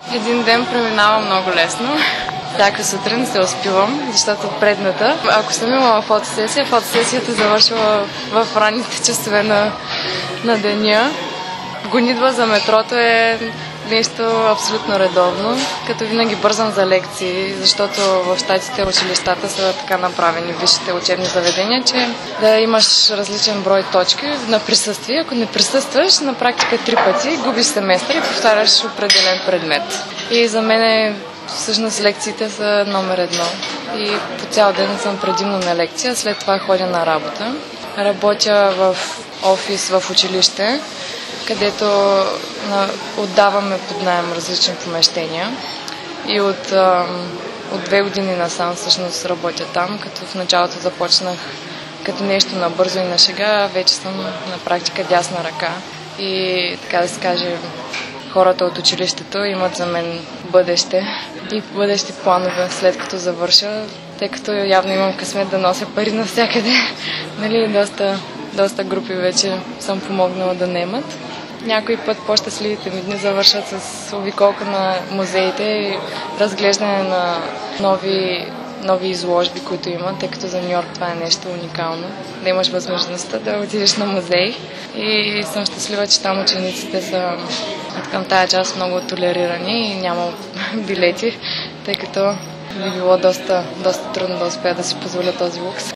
Един ден преминава много лесно. Всяка сутрин се успивам, защото предната, ако съм имала фотосесията завършва в ранните часове на деня. Гонитба за метрото е нещо абсолютно редовно, като винаги бързам за лекции, защото в щатите училищата са така направени, висшите учебни заведения, че да имаш различен брой точки на присъствие. Ако не присъстваш, на практика 3 пъти губиш семестър и повтаряш определен предмет. И за мен всъщност лекциите са номер 1. И по цял ден съм предимно на лекция, след това ходя на работа. Работя в офис в училище, където отдаваме под наем различни помещения. И от 2 години насам всъщност работя там, като в началото започнах като нещо набързо и на шега, вече съм на практика дясна ръка. И така да се каже, хората от училището имат за мен бъдеще и бъдещи планове след като завърша, тъй като явно имам късмет да нося пари навсякъде. Нали, доста групи вече съм помогнала да наемат. Някой път по-щастливите ми дни завършат с обиколка на музеите и разглеждане на нови изложби, които има, тъй като за Ню Йорк това е нещо уникално. Да имаш възможността да отидеш на музей. И съм щастлива, че там учениците са към тая част много толерирани и няма билети, тъй като би било доста трудно да успея да си позволя този лукс.